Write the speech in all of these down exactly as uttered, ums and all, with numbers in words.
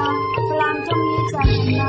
Flam trong hi chan na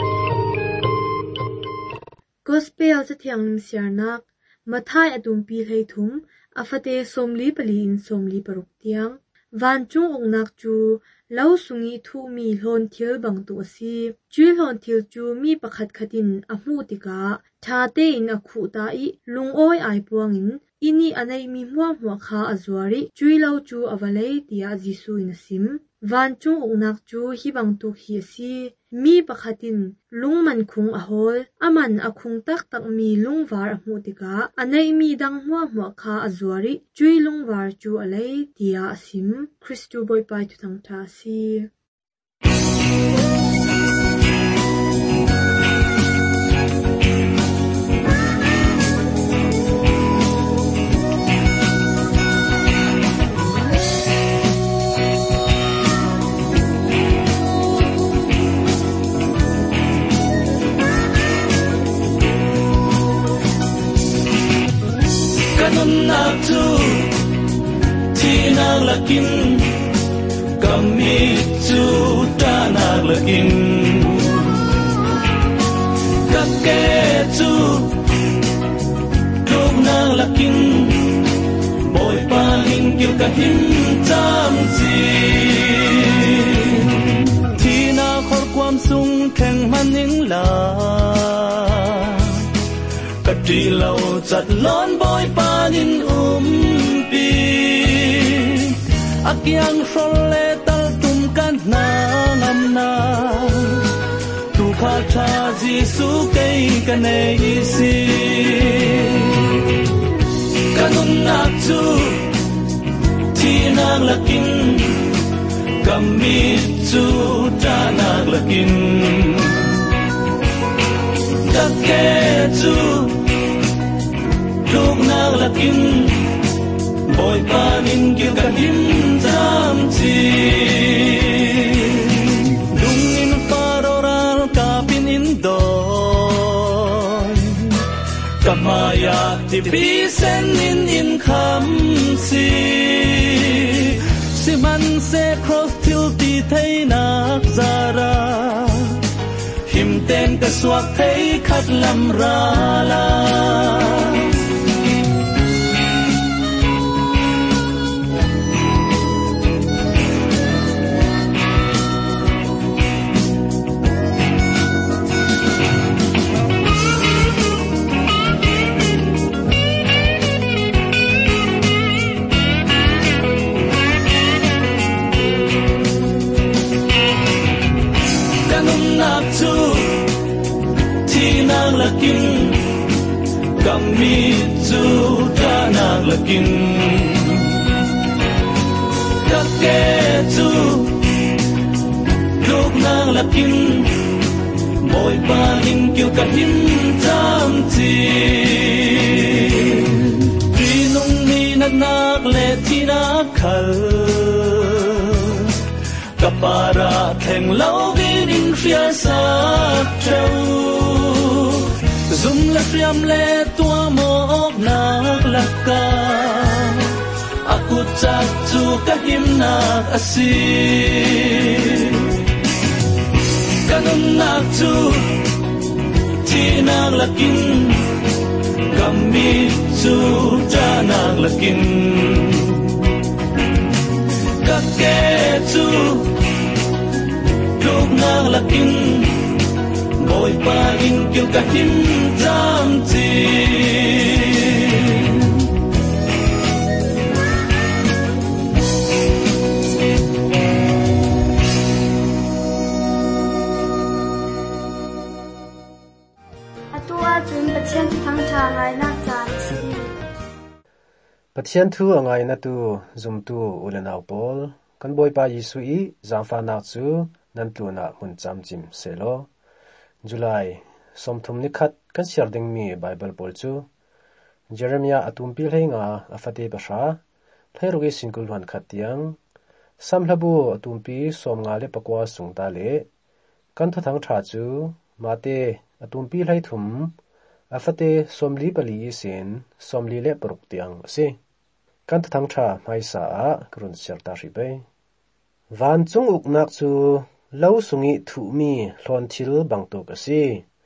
Gospel sa thiang nim siarnak mathai atum pi hlei thum afate somli pali in somli paruk tiang van chung ongnak chu lau sungi thu mi hlon thil bang tu si chui hlon thil chu mi pakhat khatin a hmu tika tha te in a khu ta i lungoi ai puangin ini anei mi hmuang hmuah kha azwari chui lau chu avalei tia jisu in sim van chung ongnak chu hi bang tu hi si mi pakhatin lungman khung a hol aman a khung tak tak mi lungwar a hmu tika anei mi dang hmuah hmuah kha azwari chui lungwar chu alei tia sim Christu boy pai tu thang tha si tu thi nang lakin kami tu ta nang lakin kake tu ruk nang lakin boy paling kil kahim tam chi thi na khor kwam sung theng maning la Tri lâu chặt lon boy panin umpi akyang frolle tal tum kan na ngam na tu kha tha jisu kai kanei si kanun nak chu thi nang lakin kami chu ta nak lakin kake chu Lúc nào lakin boy panin kil kahim jam chi Lungin faroral kapin indoy Kamaya tipisen in in kham si Siman se cross til ti thay nak zara Him ten ka swak thay khat lam ra la lakin kami tu ta nang lakin kake tu lúc nang lakin boy paling kil kahim tam chi pinung ni nak nak le thi na khal kapara theng lau vin in fia sa trâu Zum la friam le tua mok nak laka Aku tak tu kahim nak asi Kanun nak tu Ti nak lakin Kami tu ta nak lakin Kake tu Luk nak lakin Boy paling kil kahim jam chi Atua chun pathian thang tha ngai na chan si Pathian thu angai na tu zum tu ulenau pol kan boy pa Yesu i zamfa nak chu nan tu na mun cham chim selo July somthum ni khat kan siar ding mi Bible pol chu Jeremiah atum pil henga afate pasha thairugi singkul han khatiang samhlabu atum pi som nga le pakwa sungta le kan tha thang tha chu mate atum pi lai thum afate somli pali sin somli le paruk tiang se kan tha thang tha mai sa krun siar ta ri be van chung uk nak chu lo sungi thu mi hlon thil bang tu ka si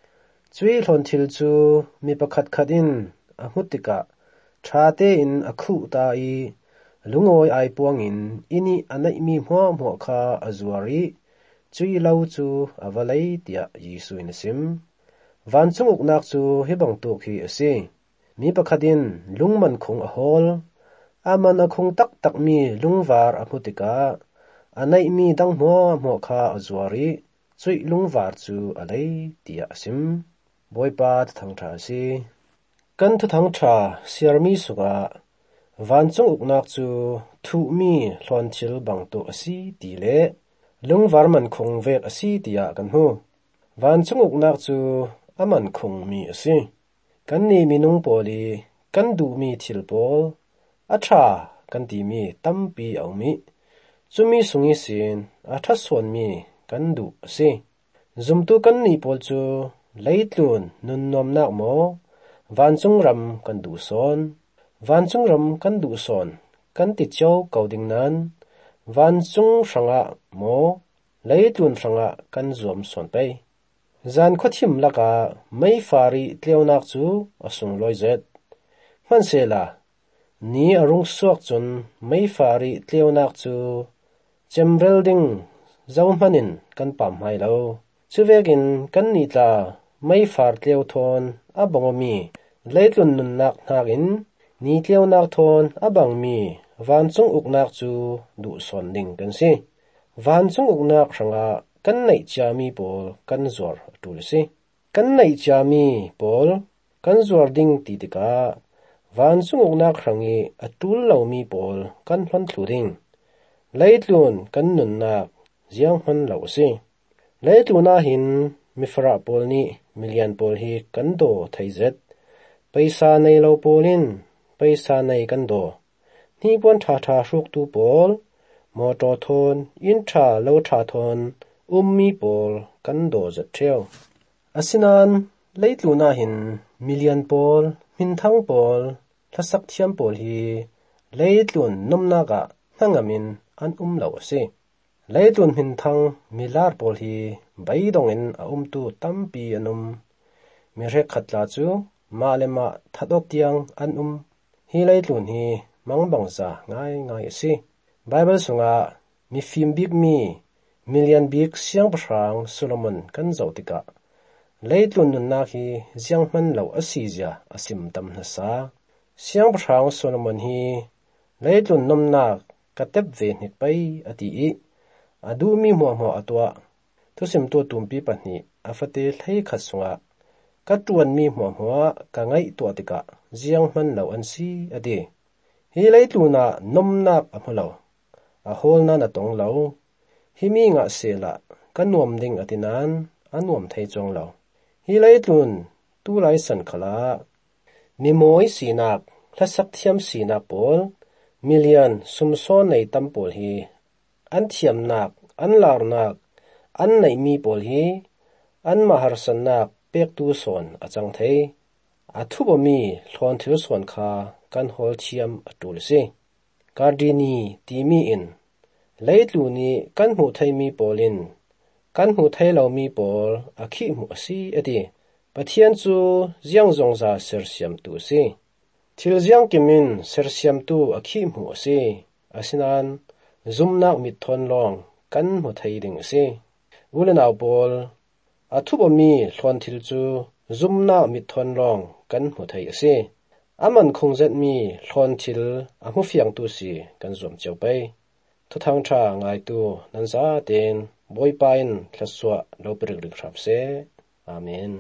chui hlon thil chu mi pakhat khat in a hutika tha te in a khu ta i lungoi ai puang in ini anai mi hmo hmo kha azuari chui lo chu avalai tia Yesu in sim van chung uk nak chu hi bang tu khi ase mi pakhatin lungman khong a hol aman a khong tak tak mi lungwar a hutika anai mi dang hmo hmo kha azuari chui lungwar chu alai tia sim boipa thang tha si kan thu thang tha siarmi suga van chung uk nak chu thu mi hlon thil bang tu asi ti le lungwar man khong vek asi tia kan hu van chung uk nak chu aman khong mi asi kan ni minung poli kan du mi thil pol atha kan ti mi tampi au mi chumi sungi sin atha son mi kan du ase zum tu kan ni pol chu leitlun nun nom nak mo van chung ram kan du son van chung ram kan du son kan ti chau kauding nan van chung sanga mo leitlun sanga kan zom son pe zan khothim laka mai fari tleunak chu asung loi zet man sela ni arung suak chun mai fari tleunak chu chemrel ding zawmanin kan pam hai lo chuvekin kan ni tla mai far tleu thon abongomi leitlun nun nak nakin ni tleunak thon abang mi van chung uknak chu du son ding kan si van chung uknak ranga kan nei chami pol kan zor tul si kan nei chami pol kan zor ding ti tika van chung uknak rangi atul lo mi pol kan hlan thluring leitlun kan nun nak ziang hman lo si leitluna hin mifra pol ni million pol hi kan do thaizet paisa nei lo polin paisa nei kan do ni pon tha tha hruk tu pol moto thon in tha lo tha thon ummi pol kan do zet theu asinan leitluna hin million pol min thang pol thasak thiam pol hi leitlun nomna ga hangamin an um lo ase leitlun min thang milar pol hi baidong in a um tu tampi anum mi re khatla chu malema thadok tiang an um hi leitlun hi mangbangza ngai ngai ase bible sunga mi fim big mi million big siang prang Solomon kan zautika leitlun nun na hi ziang man lo asizia asim tam na sa siang prang Solomon hi leitlun nomna katep ve nit pai ati i adu mi mo mo atwa thusim to tumpi pani afate thlei khat sunga katuan mi mo mo ka ngai to tika ziang man lo an si ade hi leitluna nomnak amalo a holna na tong lo himi nga sela kanuam ding atinan anuam thei chong lo hi leitlun tu lai san khala mi moi sinak thlasak thiam sinak pol million sumson nei tampol hi an thiam nak an lar nak an nei mi pol hi an mahar san nak pek tu son achang thei athubo mi hlon thil son kha kan hol thiam atul se kardini timi in leitluni kan hu thei mi polin kan hu thei lo mi pol akhi mu si ati pathian chu ziang zongza sersiam tu si thil ziang kimin sersiam tu akhi mu si asinan zumnak mit thon long kan mu thei ding si ulenaw pol athubo mi hlon thil chu zumna mit thon long kan mu thei ase aman khongjat mi hlon thil amu fiang tu si kan zom cheupai thuthang tha ngai tu nanza ten boipain thlaswa lo prik rik rapse amen.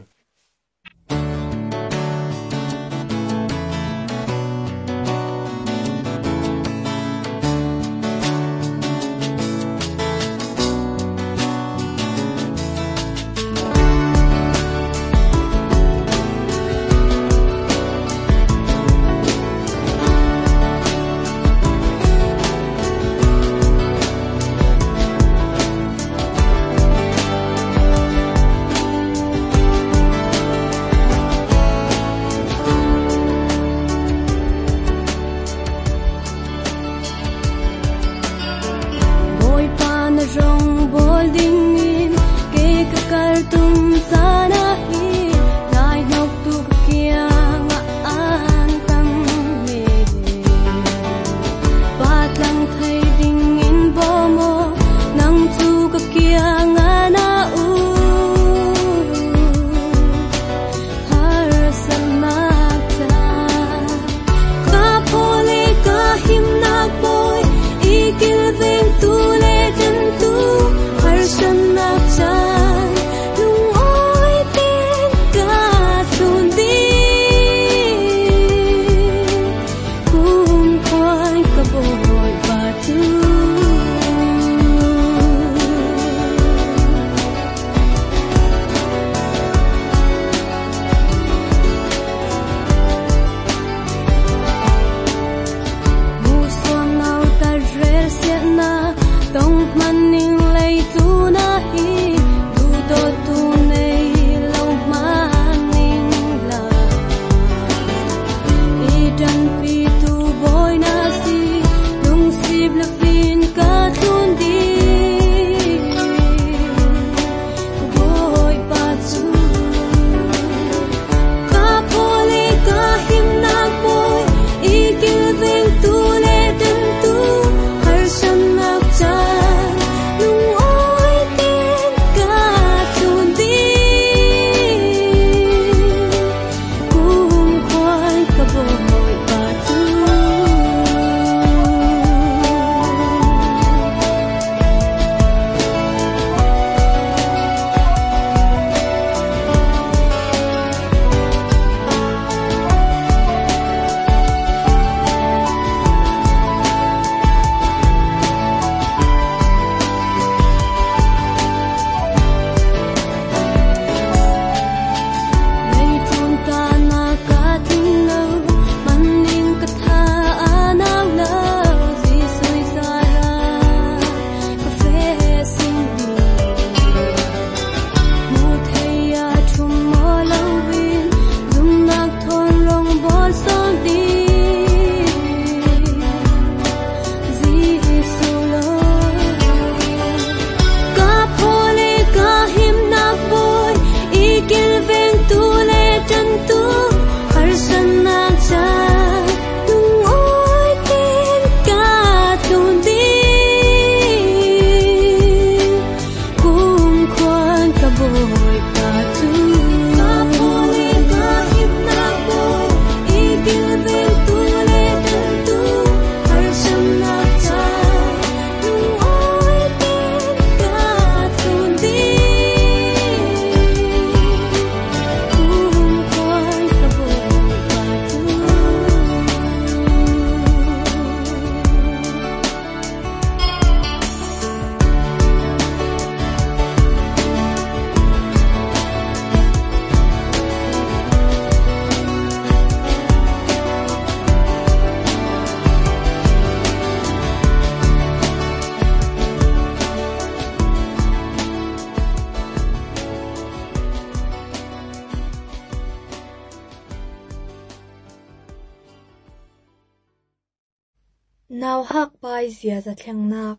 Nào hak pai zia za thlang nak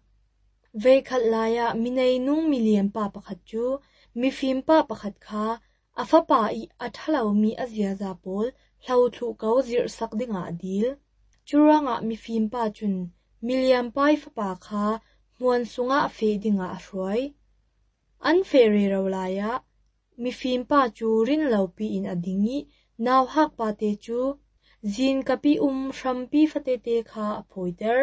ve khat laya minei nung million pa pakhat chu mi fim pa pakhat kha afa pa I athalo mi azia za pol hlau thu kau zir sak dinga dil churanga mi fim pa chun million pai fa pa kha muan sunga fe dinga hroi an fe re ro laya mi fim pa chu rin lo pi in adingi naw hak pa te chu zin kapi um shrampi fate te kha aphoiter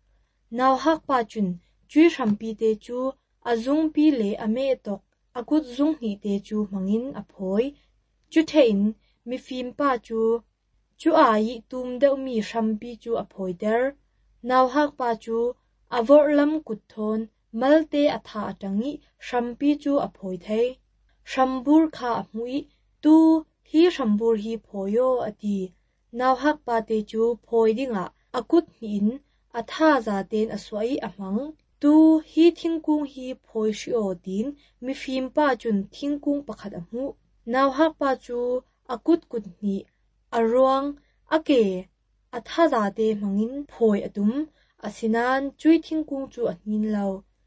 naw hak pa chun chui shrampi te chu azung pi le ame tok akut zung hi te chu mangin aphoi chu thein mi fim pa chu chu ai tum deuh mi shrampi chu aphoiter naw hak pa chu avor lam kut thon malte atha atangi shrampi chu aphoi thei shambur kha amui tu hi shambur hi phoyo ati naw hak pa te chu phoi dinga akut hin atha za ten aswai amang tu hi thingkung hi phoi shio tin mi fim pa chun thingkung pakhat amu naw hak pa chu akut kut ni arwang ake atha za te mangin phoi atum asinan chui thingkung chu anin lo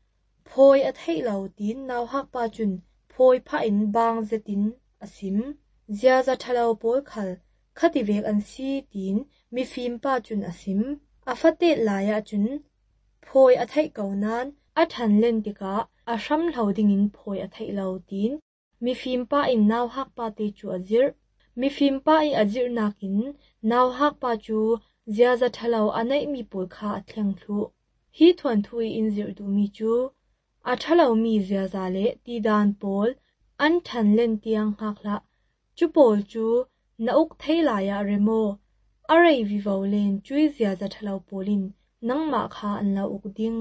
phoi athei lo tin naw hak pa chun phoi pha in bang zetin asim zia za thalo pol khal khati vek an si tin mi fim pa chun asim afate laya chun phoi athei kaunan athan len tika asham hlouding in phoi athei lo tin mi fim pa in naw hak pa te chu azir mi fim pa I azir nakin naw hak pa chu zia za thalo anai mi pol kha athleng thu hi thon thui in zir du mi chu athalo mi zia za le ti dan pol an than len tiang hakla chu pol chu na uk theila ya remo arai vivo len chui zia za thalo polin nangma kha an la uk ding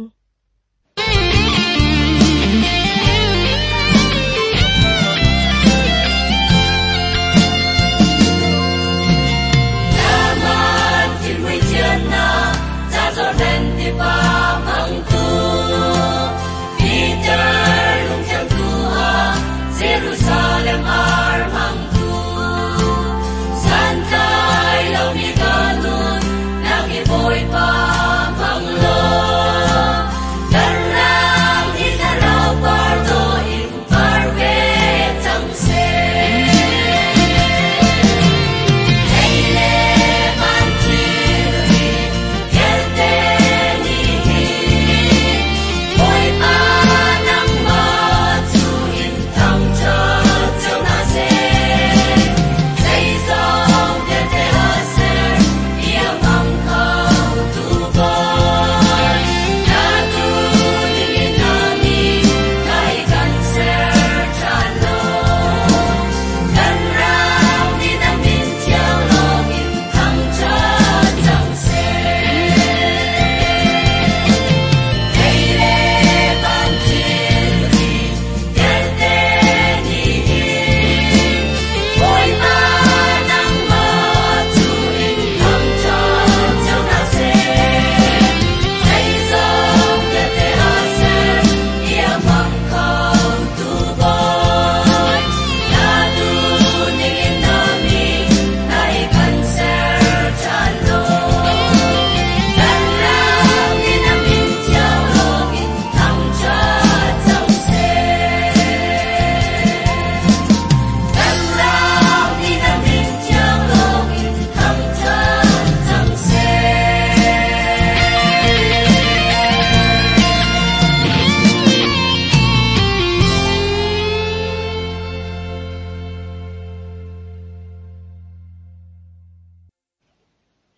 Naman tinwi tiana za zo ren ti pa mang tu Peter lung tiang tu ha Jerusalem ar mang Boy pa mang lo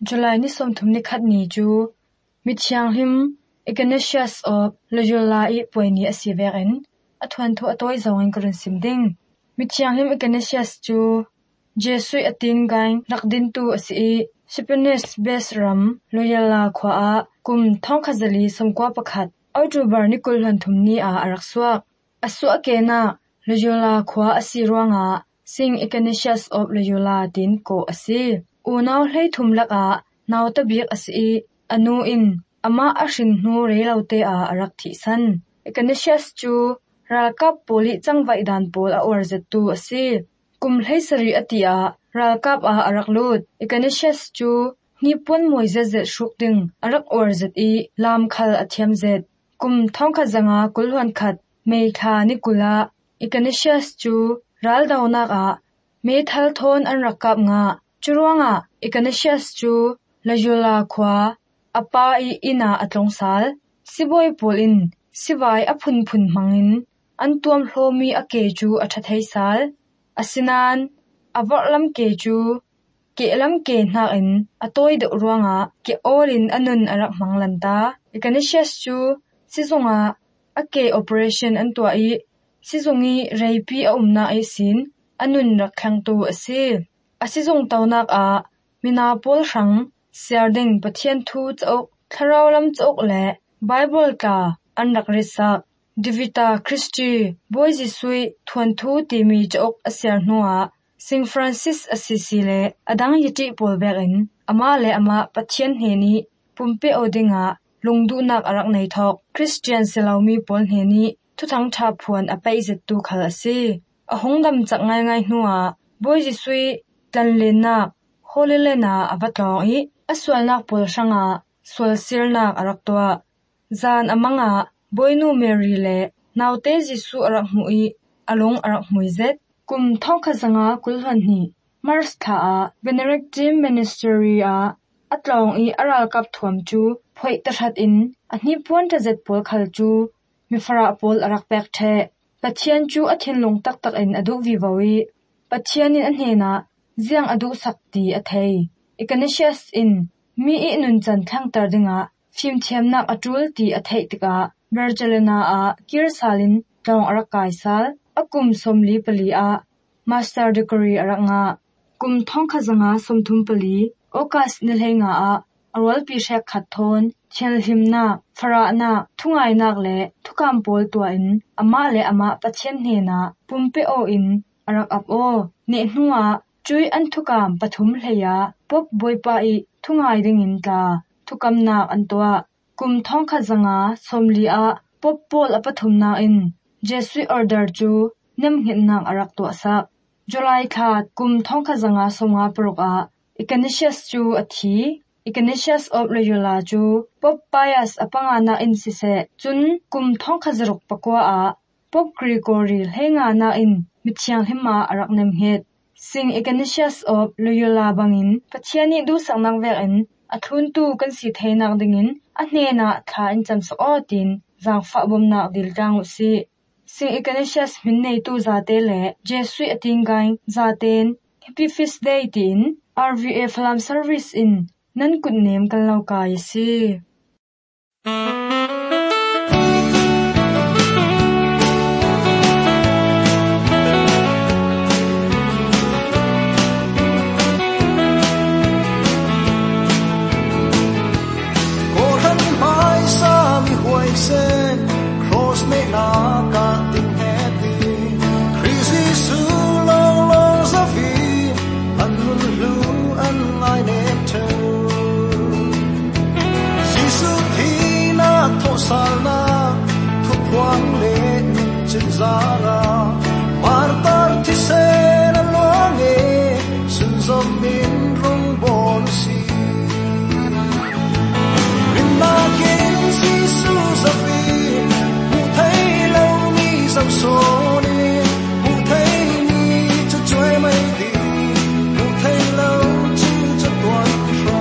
July ni som thum ni khat ni chu mi thiang him Ignatius of Loyola i poini asiveren athwan thu atoi zawang karon simding mi thiang him Ignatius chu Jesuit atin gain rakdin tu asi Sipenes Besram Loyola khwa a kum thong khazali somkwa pakhat October ni kulhan thumni a arakswa asu akena Loyola khwa asi ruanga sing Ignatius of Loyola tin ko asi unaw hlei thumlaka nawta biak asi anu in ama ashin nu reilote a arak thi san Ignatius chu ralkap poli changwai dan pol a orzet tu asi kum hlei sari atia ralkap a araklut Ignatius chu nipon moize shukding arak orzet i lam khal athiam zet kum thongkha zanga kulhon khat meitha ni kula Ignatius chu raldawna ka meithal thon an rakap nga churuanga Ignatius chu Loyola khwa apa i ina atlongsal siboi polin siwai aphun phun mangin antuam hlomi ake chu athathei sal asinan avorlam ke chu kelam ke na in atoi de ruanga ke olin anun arak manglanta Ignatius chu sizonga ake operation antwa i sizongi reipi a umna ai sin anun rakhang tu ase asizong tawnak a minapol rang siarding pathian thu chok tharawlam chok le bible ka anrak resak divita christi boizisui thon thu timi chok asiar nuwa Saint Francis Assisi le adang yiti polberin ama le ama pathian heni pumpe odinga lungdu nak arak nei thok Christian Selawmi pol heni thuthang tha phuan apai zet tu khal ase ahongdam chakngai ngai nuwa boizisui tanlena holelena avatong i aswalnak pol sanga swalsirnak araktoa zan amanga boinu Mary le naute Jisu arak mui along arak muizet kum thongkha zanga kulhan ni Mars tha a Benedictine Monastery a atlong i aral kap thuam chu phoi tathat in ahni pon ta zet pol khal chu mifara pol arak pek the pathian chu athin long tak tak in adu vivawi pathianin anhena ziang adu sakti athei Ignatius in mi i nun chan thang tardinga phim thiamnak atul ti athei tika Bergelena a kirsalin tong arakai sal akum somli pali a master degree aranga kum thongkha zanga somthum pali okas nilhenga a arwal pi shek khathon chelhimna farana thungai nak le thukam pol tua in ama le ama pathian hena pumpe o in arak ap o ne hnuwa chui an thukam pathum hleya pop boipa i thungai ringin ta thukamna antwa kum thongkha zanga somli a pop pol apathumna in Jesuit order chu nemhinnak arak to sa July khat kum thongkha zanga somga proka Ignatius chu athi Ignatius of Loyola chu pop pius apanga na in sise chun kum thongkha zaruk pakwa a pop Gregory henga na in mithiang hima arak nem het Saint Ignatius of Loyola bangin pathiani du sangnak verin athun tu kan si theinak dingin ahnena tha in chamso otin zangfa bomnak diltang usi Saint Ignatius minnei tu zate le Jesuit atingain zaten Happy Feast Day tin R V A Flam Service in nan kutnem kan lauka yasi salna thu quang le chin zara martar thi se na longe sun zom min rong bon si min na kin si su sa fi mu thai lo mi sam so ni mu thai ni chu choi mai di mu thai lo chu chu tuan sha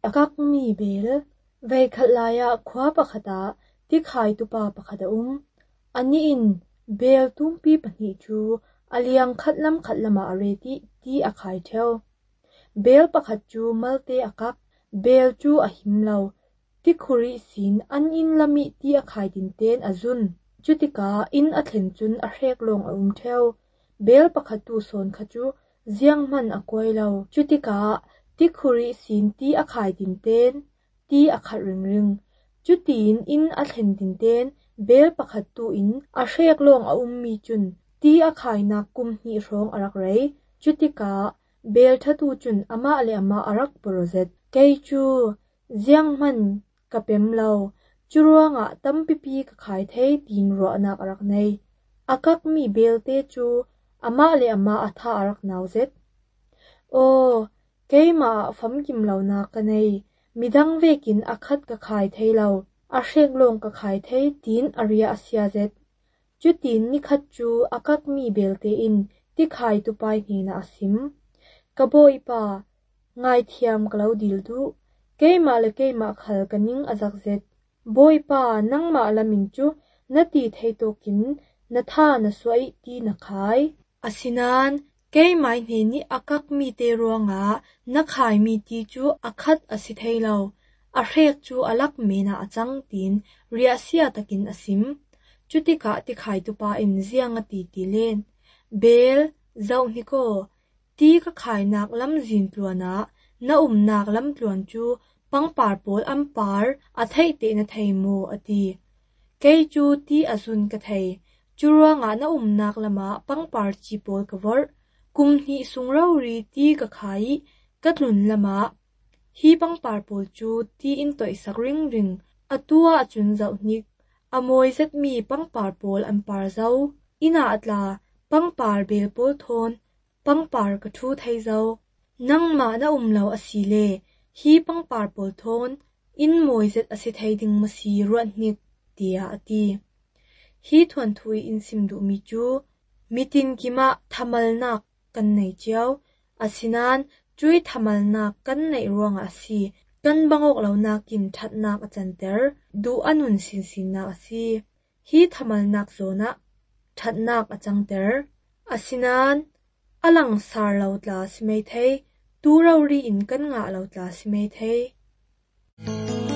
akak mi bel vei khatlaya khwa pakhata ti khai tu pa pakhata um ani in bel tumpi pahni chu aliang khatlam khatlama areti ti akhai theu bel pakhat chu malte akak bel chu ahimlo ti khuri sin an in lami ti akhai din ten azun chutika in athlen chun a hrek long a um theu bel pakhat tu son kha chu ziang man a koilo chutika ti khuri sin ti akhai din ten ti akhat ring ring chutin in athlen din ten bel pakhat tu in a hrek long a um mi chun ti akhai na kum hi rong arak rei chutika bel thatu chun ama le ama arak porozet kei chu ziang man kapem lo churuanga tampipi ka khai thei tin ro anak arak nei akak mi bel te chu ama le ama atha arak nauzet o keima famkim lo na ka nei midang vekin akhat ka khai thei lo a hrek long ka khai thei tin aria asia zet chutin ni khat chu akak mi bel te in ti khai tu pai ni na asim kaboi pa ngai thiam kalo dil du keima le keima khal kaning azak zet boi pa nangma lamin chu nati thei tokin na tha na suai ti na khai asinan keimai hne ni akak mi te ronga na khai mi ti chu akhat asi thei lo a hrek chu alak mena achang tin ria sia takin asim chutika ti khai tu pa in ziang ati ti len bel zau ni ko ti ka khai nak lam zin tluana na um nak lam tluan chu pangpar pol ampar a thei te na thei mo ati kei chu ti azun ka thei churuanga na um nak lama pangpar chi pol cover kum hi sungrau ri ti ka khai katlun lama hi pangpar pol chu ti in toi sak ring ring atua chun zau nik amoi zet mi pangpar pol ampar zau ina atla pangpar bel pol thon pangpar ka thu thei zau nangma na umlo asile hi pangpar pol thon in moi zet asi thei ding masi ruan nik tia ati hi thuan thui in simdu mi chu mitin kima thamalnak kan nei chiao asinan chui thamalnak kan nei ruang asi kan bangok lo nakin thatnak achanter du anun sin sin na asi hi thamalnak zona thatnak achangter asinan alang sar lo tla simei thei tu rauri in kan nga lo tla simei thei